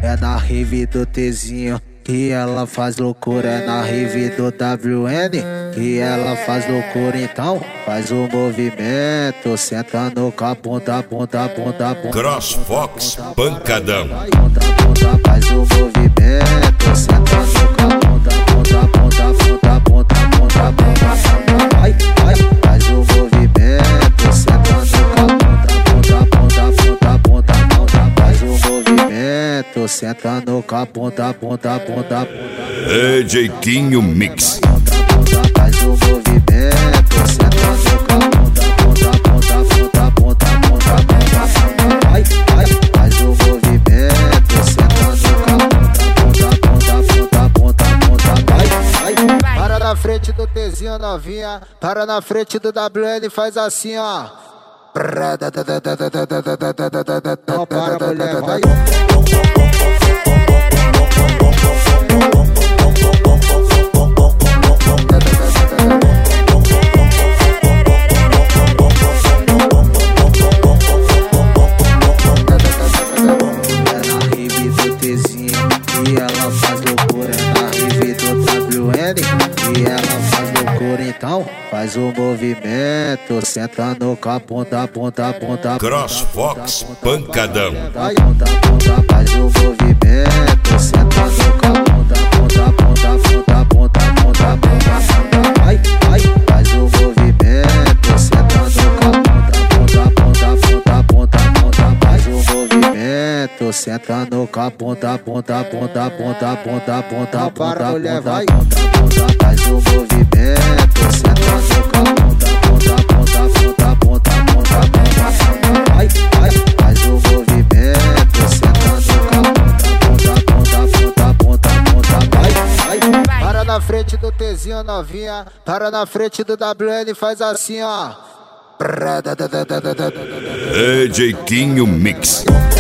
É na rave do Tzinho que ela faz loucura. É na rave do WN que ela faz loucura. Então faz o movimento, sentando com a bunda, bunda, bunda, bunda. CrossFox Pancadão. Bunda, bunda, faz o movimento, sentando com a bunda, bunda, bunda, bunda, bunda, bunda, bunda. Ai, ai, faz o movimento, sentando com a bunda, bunda, bunda, bunda, bunda, bunda. Faz o movimento, sentando com a bunda, bunda, bunda, bunda. Jeitinho Mix. Faz o movimento, sentando com a bunda, bunda, bunda, bunda, bunda, bunda, bunda. Ai, ai, faz o movimento, sentando com a bunda, bunda, bunda, bunda, bunda. Ai, ai. Para na frente do Tzinho novinha, para na frente do WN, faz assim, ó. Não para, mulher, vai. E ela faz loucura, é na rave do WN e ela faz loucura. Então faz o movimento, sentando com a bunda, bunda, bunda. CrossFox Pancadão. Bunda, bunda, faz o movimento, sentando com a bunda, bunda, bunda, bunda, bunda, bunda, bunda. Ai, ai, faz o movimento, sentando com a bunda, bunda, bunda, bunda, bunda, bunda. Faz o movimento, sentando com a bunda, bunda, bunda, bunda, bunda, bunda, bunda, mulher, vai. Faz o movimento, sentando com a bunda, bunda, bunda, bunda, bunda, bunda, bunda. Ai, ai, faz o movimento, sentando com a bunda, bunda, bunda, bunda, bunda. Ai, ai. Para na frente do Tzinho novinha, para na frente do WN, faz assim, ó. Jeitinho Mix.